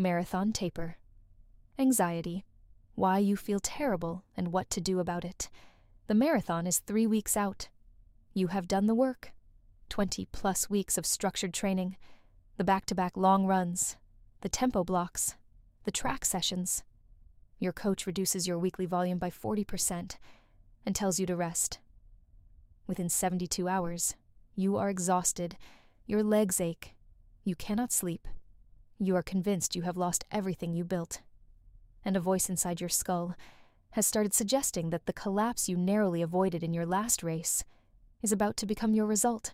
Marathon taper. Anxiety. Why you feel terrible and what to do about it. The marathon is 3 weeks out. You have done the work. 20+ weeks of structured training, the back-to-back long runs, the tempo blocks, the track sessions. Your coach reduces your weekly volume by 40% and tells you to rest. Within 72 hours, you are exhausted, your legs ache, you cannot sleep, you are convinced you have lost everything you built. And a voice inside your skull has started suggesting that the collapse you narrowly avoided in your last race is about to become your result.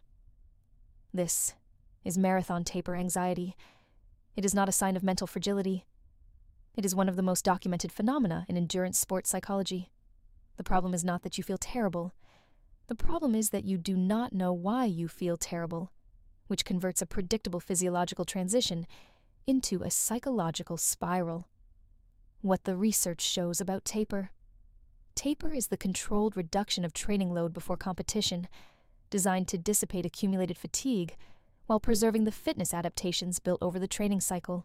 This is marathon taper anxiety. It is not a sign of mental fragility. It is one of the most documented phenomena in endurance sports psychology. The problem is not that you feel terrible. The problem is that you do not know why you feel terrible, which converts a predictable physiological transition into a psychological spiral. What the research shows about taper. Taper is the controlled reduction of training load before competition, designed to dissipate accumulated fatigue while preserving the fitness adaptations built over the training cycle.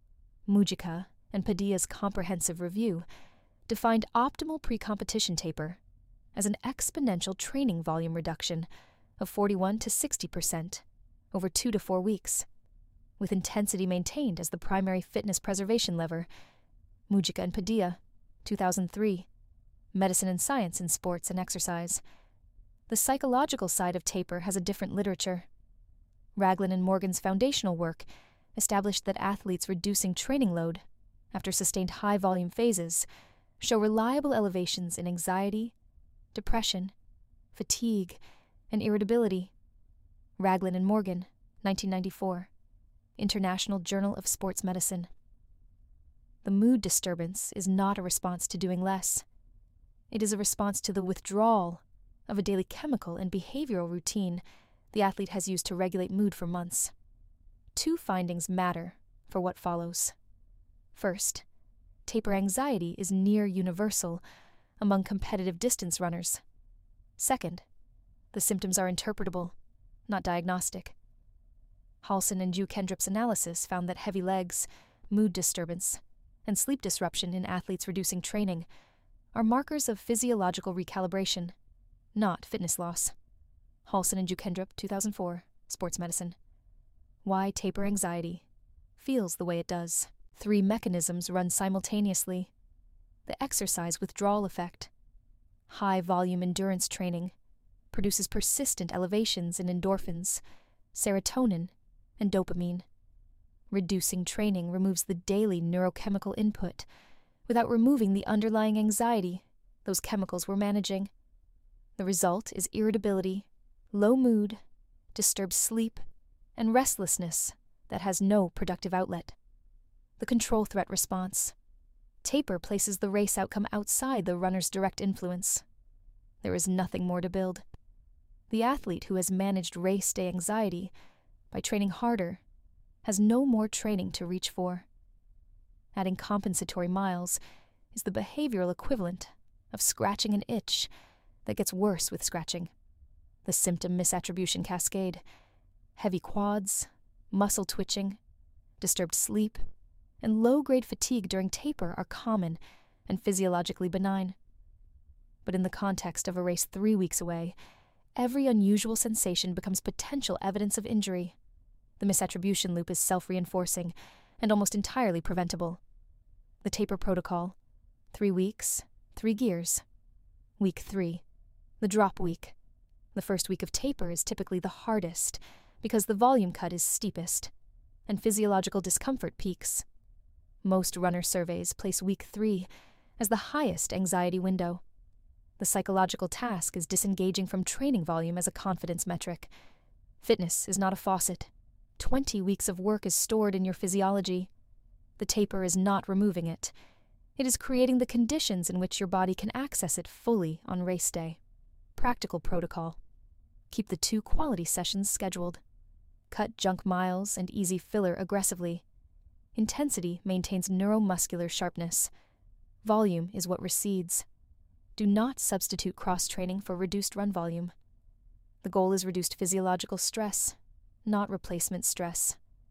Mujica and Padilla's comprehensive review defined optimal pre-competition taper as an exponential training volume reduction of 41 to 60% over 2 to 4 weeks, with intensity maintained as the primary fitness preservation lever. Mujica and Padilla, 2003, Medicine and Science in Sports and Exercise. The psychological side of taper has a different literature. Raglan and Morgan's foundational work established that athletes reducing training load after sustained high-volume phases show reliable elevations in anxiety, depression, fatigue, and irritability. Raglan and Morgan, 1994, International Journal of Sports Medicine. The mood disturbance is not a response to doing less. It is a response to the withdrawal of a daily chemical and behavioral routine the athlete has used to regulate mood for months. 2 findings matter for what follows. First, taper anxiety is near universal among competitive distance runners. Second, the symptoms are interpretable, not diagnostic. Halson and Kendripp's analysis found that heavy legs, mood disturbance, and sleep disruption in athletes reducing training are markers of physiological recalibration, not fitness loss. Halson and Kendripp, 2004, Sports Medicine. Why taper anxiety feels the way it does. 3 mechanisms run simultaneously. The exercise withdrawal effect. High-volume endurance training produces persistent elevations in endorphins, serotonin, and dopamine. Reducing training removes the daily neurochemical input without removing the underlying anxiety those chemicals were managing. The result is irritability, low mood, disturbed sleep, and restlessness that has no productive outlet. The control threat response. Taper places the race outcome outside the runner's direct influence. There is nothing more to build. The athlete who has managed race day anxiety by training harder has no more training to reach for. Adding compensatory miles is the behavioral equivalent of scratching an itch that gets worse with scratching. The symptom misattribution cascade, heavy quads, muscle twitching, disturbed sleep, and low-grade fatigue during taper are common and physiologically benign. But in the context of a race 3 weeks away, every unusual sensation becomes potential evidence of injury. The misattribution loop is self-reinforcing and almost entirely preventable. The taper protocol: 3 weeks, 3 gears. Week 3, the drop week. The first week of taper is typically the hardest because the volume cut is steepest and physiological discomfort peaks. Most runner surveys place week 3 as the highest anxiety window. The psychological task is disengaging from training volume as a confidence metric. Fitness is not a faucet. 20 weeks of work is stored in your physiology. The taper is not removing it. It is creating the conditions in which your body can access it fully on race day. Practical protocol: keep the 2 quality sessions scheduled. Cut junk miles and easy filler aggressively. Intensity maintains neuromuscular sharpness. Volume is what recedes. Do not substitute cross-training for reduced run volume. The goal is reduced physiological stress, not replacement stress.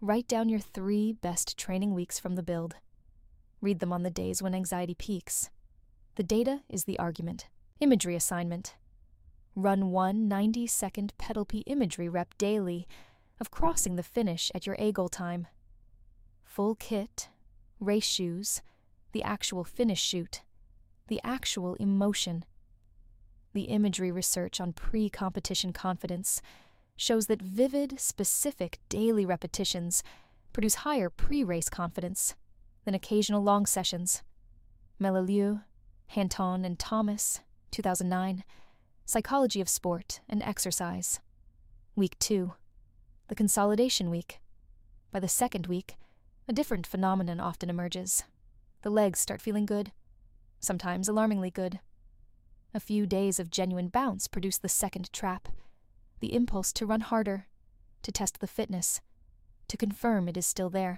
Write down your 3 best training weeks from the build. Read them on the days when anxiety peaks. The data is the argument. Imagery assignment. Run one 90-second pedal P imagery rep daily of crossing the finish at your A-goal time. Full kit, race shoes, the actual finish shoot, the actual emotion. The imagery research on pre-competition confidence shows that vivid, specific daily repetitions produce higher pre-race confidence than occasional long sessions. Melilieu, Hanton and Thomas, 2009, Psychology of Sport and Exercise. Week 2, the consolidation week. By the second week, a different phenomenon often emerges. The legs start feeling good, sometimes alarmingly good. A few days of genuine bounce produce the second trap, the impulse to run harder, to test the fitness, to confirm it is still there.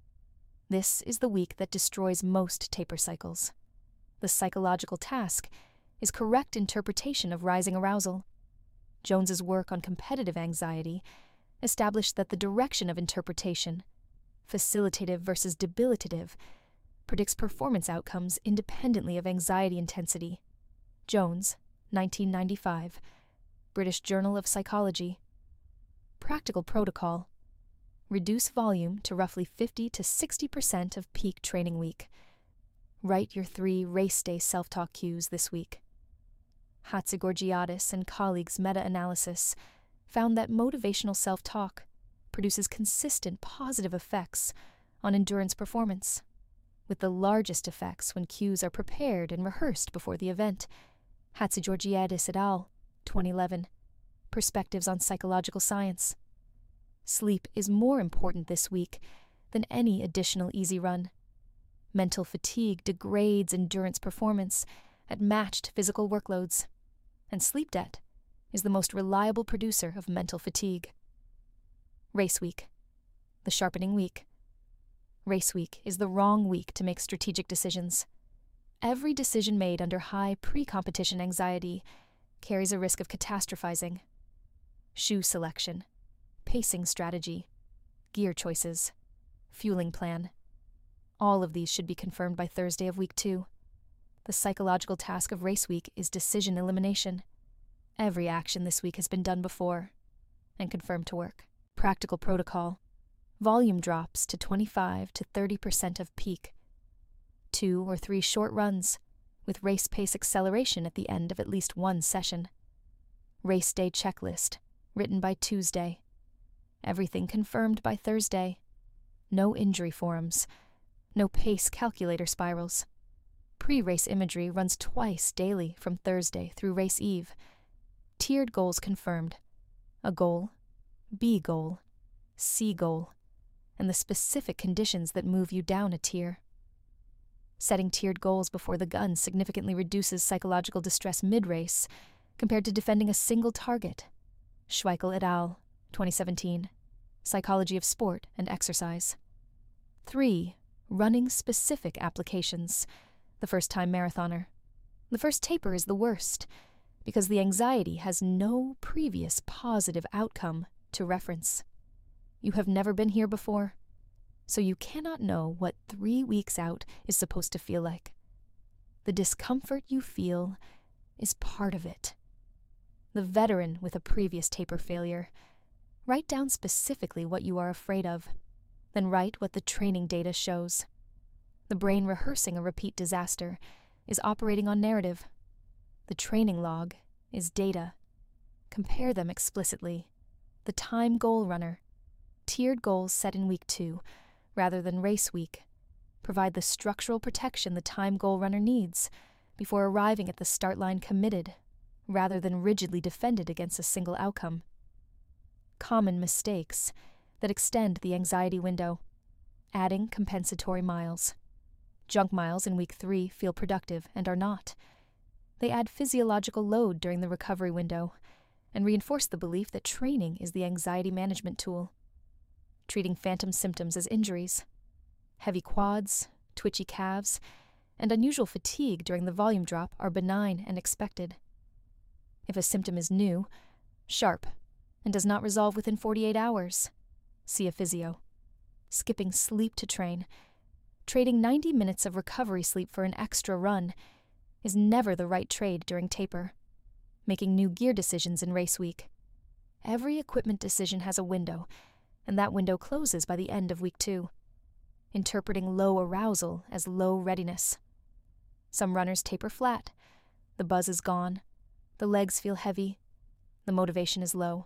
This is the week that destroys most taper cycles. The psychological task is correct interpretation of rising arousal. Jones's work on competitive anxiety established that the direction of interpretation, facilitative versus debilitative, predicts performance outcomes independently of anxiety intensity. Jones, 1995, British Journal of Psychology. Practical protocol. Reduce volume to roughly 50 to 60% of peak training week. Write your 3 race day self-talk cues this week. Hatzigeorgiadis and colleagues' meta-analysis found that motivational self-talk produces consistent positive effects on endurance performance, with the largest effects when cues are prepared and rehearsed before the event. Hatzigeorgiadis et al., 2011. Perspectives on Psychological Science. Sleep is more important this week than any additional easy run. Mental fatigue degrades endurance performance at matched physical workloads, and sleep debt is the most reliable producer of mental fatigue. Race week. The sharpening week. Race week is the wrong week to make strategic decisions. Every decision made under high pre-competition anxiety carries a risk of catastrophizing. Shoe selection, pacing strategy, gear choices, fueling plan. All of these should be confirmed by Thursday of week 2. The psychological task of race week is decision elimination. Every action this week has been done before and confirmed to work. Practical protocol. Volume drops to 25 to 30% of peak. 2 or 3 short runs, with race pace acceleration at the end of at least one session. Race day checklist, written by Tuesday. Everything confirmed by Thursday. No injury forums. No pace calculator spirals. Pre-race imagery runs twice daily from Thursday through race eve. Tiered goals confirmed. A goal, B goal, C goal, and the specific conditions that move you down a tier. Setting tiered goals before the gun significantly reduces psychological distress mid-race compared to defending a single target. Schweikel et al., 2017. Psychology of Sport and Exercise. 3. Running specific applications. The first-time marathoner. The first taper is the worst, because the anxiety has no previous positive outcome to reference. You have never been here before, so you cannot know what 3 weeks out is supposed to feel like. The discomfort you feel is part of it. The veteran with a previous taper failure, write down specifically what you are afraid of, then write what the training data shows. The brain rehearsing a repeat disaster is operating on narrative. The training log is data. Compare them explicitly. The time goal runner. Tiered goals set in week 2, rather than race week, provide the structural protection the time goal runner needs before arriving at the start line committed, rather than rigidly defended against a single outcome. Common mistakes that extend the anxiety window. Adding compensatory miles. Junk miles in week 3 feel productive and are not. They add physiological load during the recovery window and reinforce the belief that training is the anxiety management tool. Treating phantom symptoms as injuries. Heavy quads, twitchy calves, and unusual fatigue during the volume drop are benign and expected. If a symptom is new, sharp, and does not resolve within 48 hours, see a physio. skipping sleep to train, trading 90 minutes of recovery sleep for an extra run is never the right trade during taper. Making new gear decisions in race week. Every equipment decision has a window, and that window closes by the end of week 2. Interpreting low arousal as low readiness. Some runners taper flat. The buzz is gone. The legs feel heavy. The motivation is low.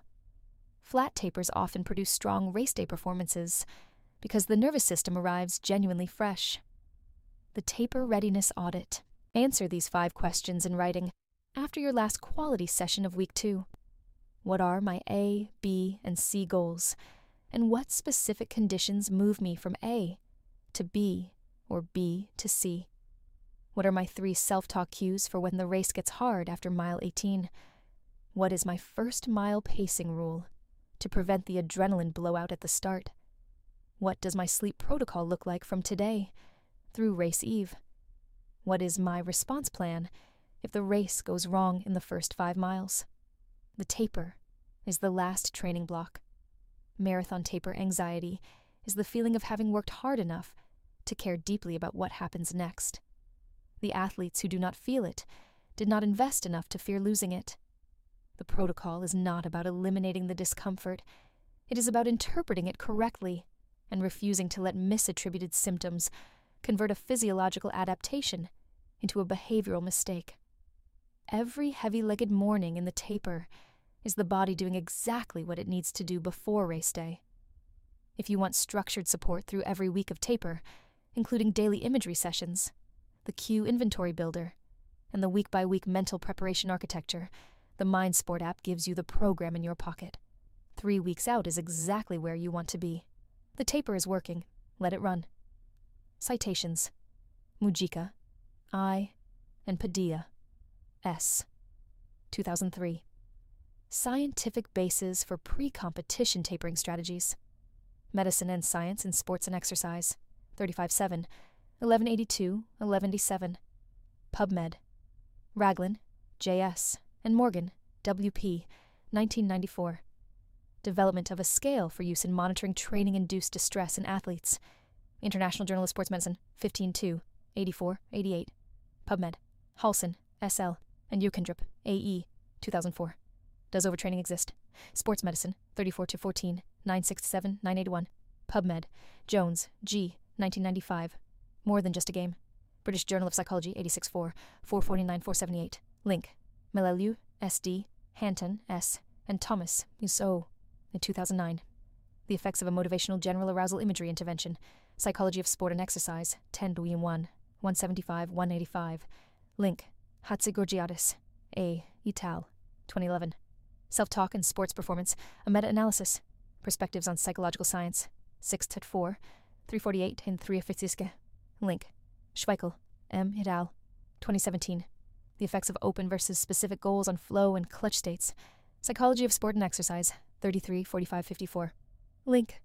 Flat tapers often produce strong race day performances because the nervous system arrives genuinely fresh. The Taper Readiness Audit. Answer these 5 questions in writing after your last quality session of week 2. What are my A, B, and C goals? And what specific conditions move me from A to B or B to C? What are my 3 self-talk cues for when the race gets hard after mile 18? What is my first mile pacing rule to prevent the adrenaline blowout at the start? What does my sleep protocol look like from today through race eve? What is my response plan if the race goes wrong in the first 5 miles? The taper is the last training block. Marathon taper anxiety is the feeling of having worked hard enough to care deeply about what happens next. The athletes who do not feel it did not invest enough to fear losing it. The protocol is not about eliminating the discomfort. It is about interpreting it correctly and refusing to let misattributed symptoms convert a physiological adaptation into a behavioral mistake. Every heavy-legged morning in the taper is the body doing exactly what it needs to do before race day. If you want structured support through every week of taper, including daily imagery sessions, the cue inventory builder, and the week-by-week mental preparation architecture, the MindSport app gives you the program in your pocket. 3 weeks out is exactly where you want to be. The taper is working. Let it run. Citations: Mujica, I, and Padilla, S. 2003. Scientific Basis for Pre-Competition Tapering Strategies. Medicine and Science in Sports and Exercise, 35-7, 1182-1187. PubMed. Raglan, J.S., and Morgan, W.P., 1994. Development of a scale for use in monitoring training-induced distress in athletes. International Journal of Sports Medicine, 15-2, 84-88. PubMed. Halson, S.L., and Ukendrup, A.E., 2004. Does overtraining exist? Sports Medicine, 34-14, 967-981. PubMed. Jones, G., 1995. More Than Just a Game. British Journal of Psychology, 86-4, 449-478. Link. Melelu, S.D., Hanton, S., and Thomas, Musso, in 2009. The Effects of a Motivational General Arousal Imagery Intervention. Psychology of Sport and Exercise, 10-1, 175-185. Link. Hatzigorgiadis, A., Ital, 2011. Self-Talk and Sports Performance, a Meta-Analysis. Perspectives on Psychological Science, 6-4, 348 and 350. Link. Schweikel, M. et al., 2017. The Effects of Open versus Specific Goals on Flow and Clutch States. Psychology of Sport and Exercise, 33-45-54. Link.